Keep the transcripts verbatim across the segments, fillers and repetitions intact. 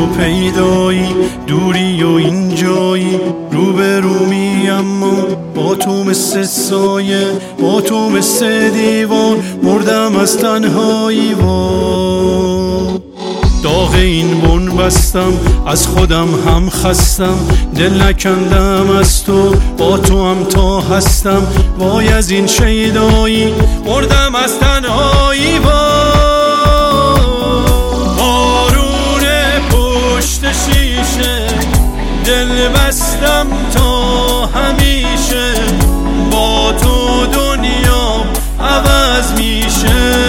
تو پیدایی، دوری و اینجایی، روبرومی اما با تو مثل سایه، با تو مثل دیوار، مردم از تنهایی. وای داغ این بن بستم، از خودم هم خستم، دل نکندم از تو، با تو هم تا هستم. وای از این شیدایی، مردم از تنهایی. بارون پشت شیشه، دل بستم تا همیشه، با تو دنیا عوض میشه.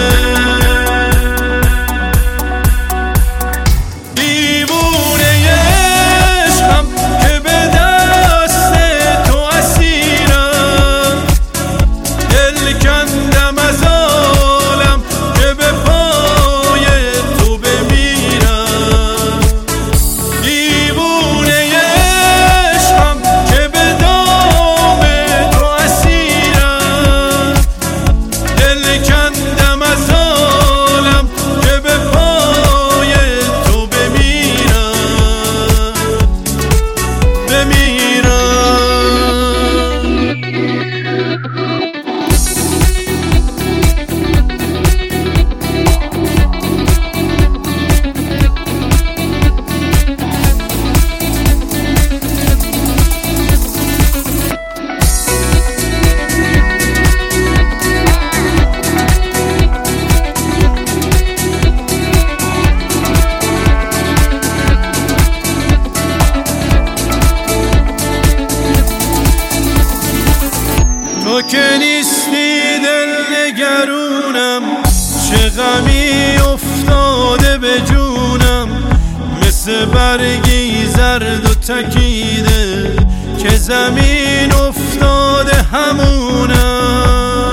تو که نیستی دل نگرونم، چه غمی افتاده به جونم، مثل برگی زرد و تکیده که زمین افتاده همونم.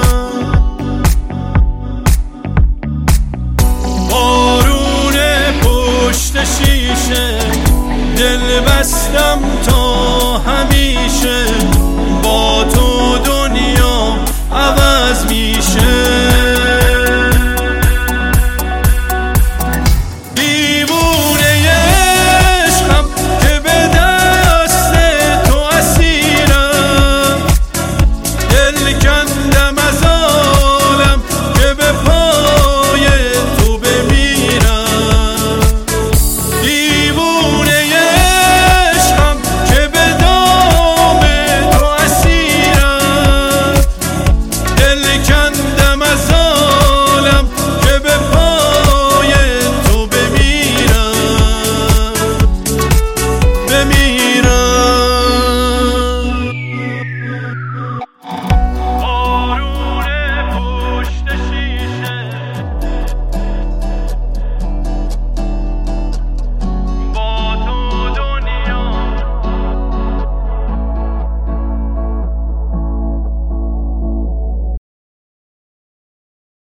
بارون پشت شیشه، دل بستم تا همیشه، با تو دنیا عوض